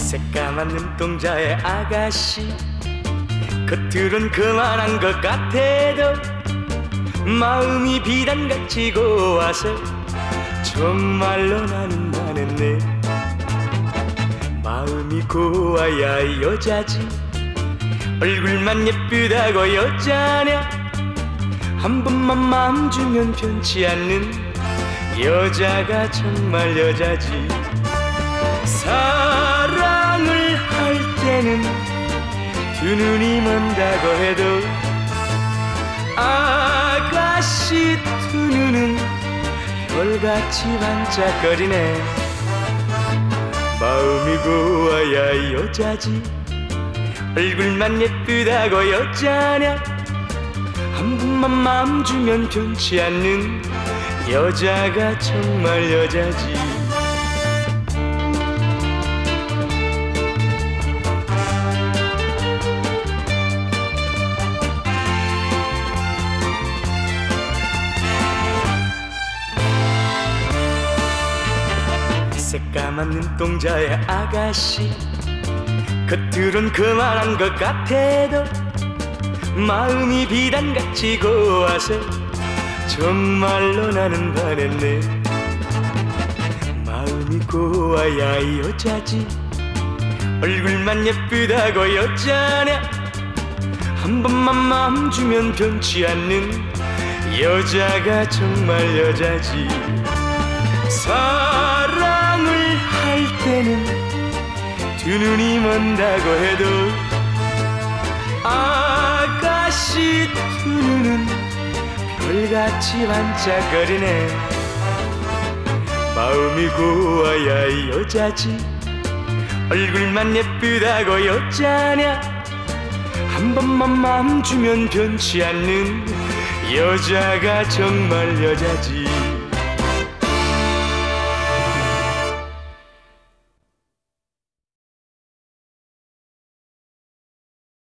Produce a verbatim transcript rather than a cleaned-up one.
새까만 눈동자의 아가씨, 겉으론 그만한 것 같아도 마음이 비단같이 고와서 정말로 나는 반했네. 마음이 고와야 여자지, 얼굴만 예쁘다고 여자냐. 한 번만 마음 주면 변치 않는 여자가 정말 여자지. 사랑을 할 때는 두 눈이 먼다고 해도 아가씨 두 눈은 별같이 반짝거리네. 마음이 고와야 여자지, 얼굴만 예쁘다고 여자냐. 한 번만 마음 주면 변치 않는 여자가 정말 여자지. 새까만 눈동자의 아가씨, 겉으론 그만한 것 같아도 마음이 비단같이 고와서 정말로 나는 반했네. 마음이 고와야 여자지, 얼굴만 예쁘다고 여자냐. 한 번만 마음 주면 변치 않는 여자가 정말 여자지. 사랑을 할 때는 두 눈이 먼다고 해도 아가씨 두 눈은 별같이 반짝거리네. 마음이 고와야 여자지, 얼굴만 예쁘다고 여자냐. 한 번만 마음 주면 변치 않는 여자가 정말 여자지.